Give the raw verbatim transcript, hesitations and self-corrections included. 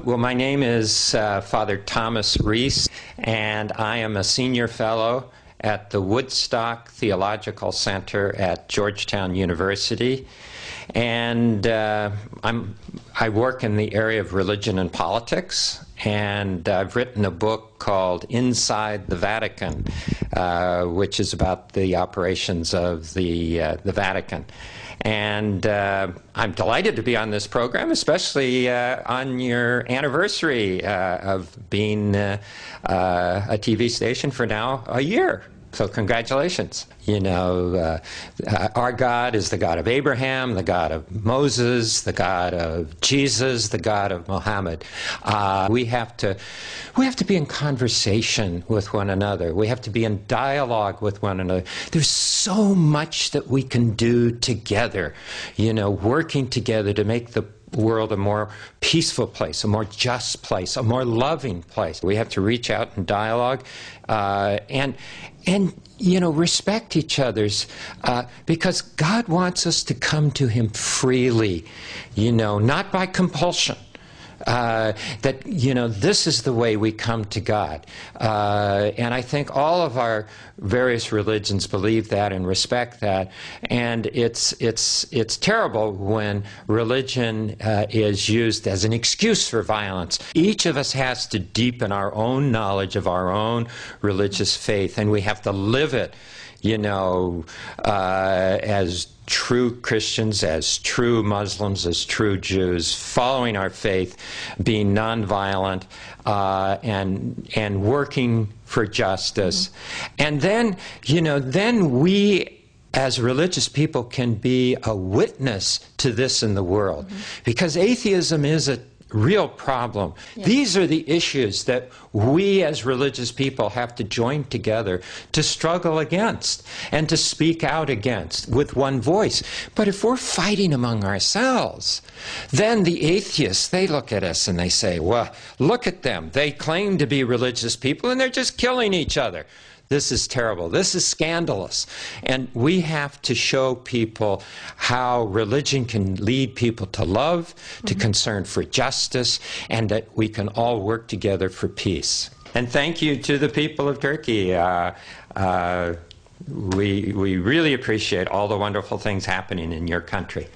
well, my name is uh, Father Thomas Reese, and I am a senior fellow at the Woodstock Theological Center at Georgetown University. And uh, I'm, I work in the area of religion and politics, and I've written a book called Inside the Vatican, uh, which is about the operations of the, uh, the Vatican. And uh, I'm delighted to be on this program, especially uh, on your anniversary uh, of being uh, uh, a T V station for now a year. So congratulations. You know, uh, uh, our God is the God of Abraham, the God of Moses, the God of Jesus, the God of Muhammad. Uh, we have to, we have to be in conversation with one another. We have to be in dialogue with one another. There's so much that we can do together, you know, working together to make the world a more peaceful place, a more just place, a more loving place. We have to reach out and dialogue uh, and, and, you know, respect each other's, uh, because God wants us to come to Him freely, you know, not by compulsion. Uh, that, you know, this is the way we come to God. Uh, and I think all of our various religions believe that and respect that. And it's, it's, it's terrible when religion uh, is used as an excuse for violence. Each of us has to deepen our own knowledge of our own religious faith, and we have to live it, you know, uh, as true Christians, as true Muslims, as true Jews, following our faith, being nonviolent, uh, and and working for justice. Mm-hmm. And then, you know, then we as religious people can be a witness to this in the world. Mm-hmm. Because atheism is a real problem. Yeah. These are the issues that we as religious people have to join together to struggle against and to speak out against with one voice. But if we're fighting among ourselves, then the atheists, they look at us and they say, well, look at them. They claim to be religious people and they're just killing each other. This is terrible. This is scandalous. And we have to show people how religion can lead people to love, to mm-hmm. concern for justice, and that we can all work together for peace. And thank you to the people of Turkey. Uh, uh, we, we really appreciate all the wonderful things happening in your country.